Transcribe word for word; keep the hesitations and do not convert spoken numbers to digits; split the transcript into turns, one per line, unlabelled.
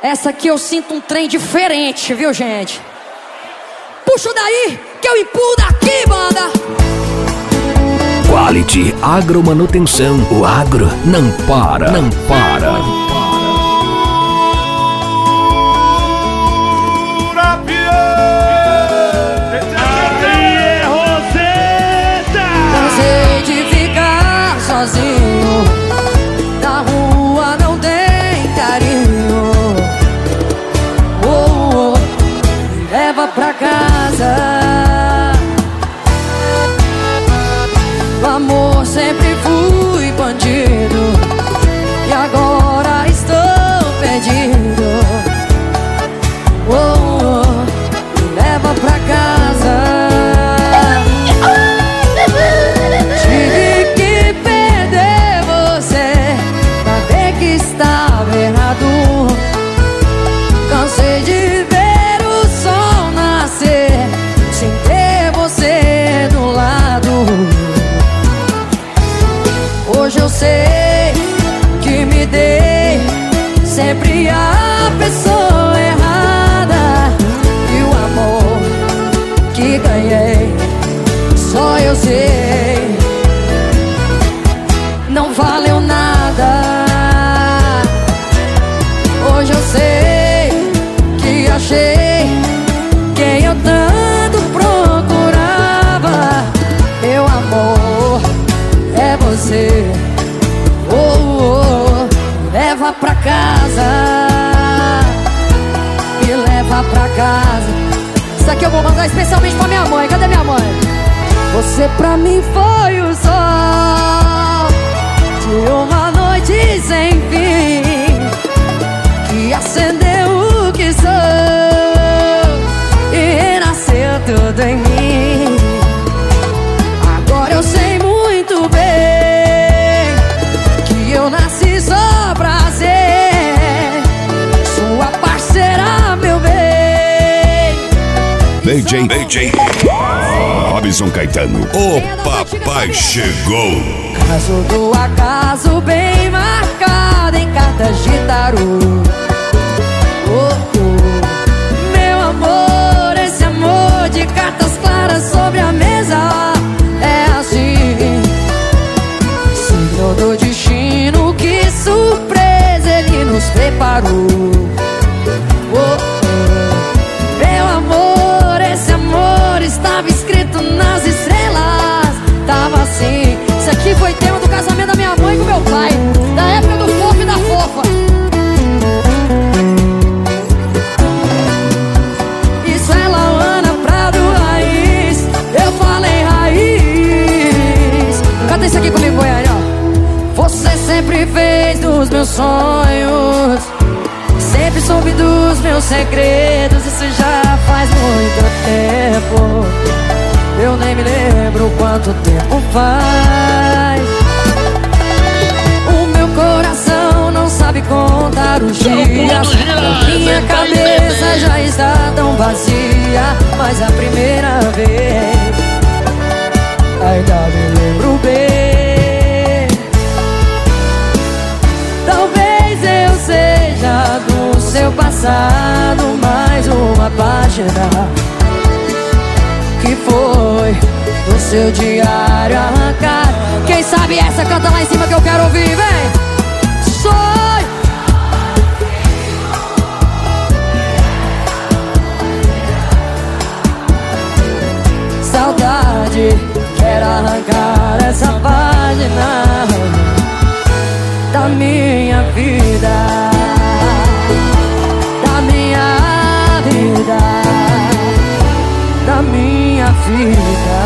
Essa aqui eu sinto um trem diferente, viu, gente? Puxa daí, que eu empurro daqui, banda.
Quality Agromanutenção. O agro não para, não para.
Cansei de ficar sozinho. Na rua não tem carinho. Oh, oh, me leva pra casa. O amor sempre fui bandido e agora estou perdido. Oh, oh, me leva pra casa. Tive que perder você pra ver que estava errado. Cansei de ver o sol nascer sem ter você do lado. Hoje eu sei que me dei sempre a pessoa errada. E o amor que ganhei só eu sei não valeu nada. Hoje eu sei que achei quem eu tanto procurava. Meu amor é você. Oh, oh, oh. Leva pra casa, me leva pra casa. Isso aqui eu vou mandar especialmente pra minha mãe. Cadê minha mãe? Você pra mim foi o sol de uma noite sem fim, que acendeu o que sou e renasceu tudo em mim. Agora eu sei muito bem que eu nasci só pra ser sua parceira, meu bem.
D J, D J Robson Caetano, o papai chegou.
Caso do acaso bem marcado em cartas de tarô. Oh, oh. Meu amor, esse amor de cartas claras sobre a mesa é assim, signo do destino, que surpresa ele nos preparou. Oh, oh. Meu amor, esse amor estava escrito nas estrelas. Tava assim. Isso aqui foi tema do casamento da minha mãe com meu pai, da época do fofo e da fofa. Isso é Lauana Prado Raiz. Eu falei raiz. Canta isso aqui comigo, Goiânia. Você sempre fez dos meus sonhos, sempre soube dos meus segredos. Isso já faz muito tempo, eu nem me lembro quanto tempo faz. O meu coração não sabe contar os dias. A minha cabeça já está tão vazia, mas a primeira vez ainda me lembro bem. Talvez eu seja do seu passado mais uma página que foi no seu diário arrancado. Quem sabe essa canta lá em cima que eu quero ouvir, vem. Sonho. Saudade, quero arrancar essa página da minha vida, da minha vida, da minha vida.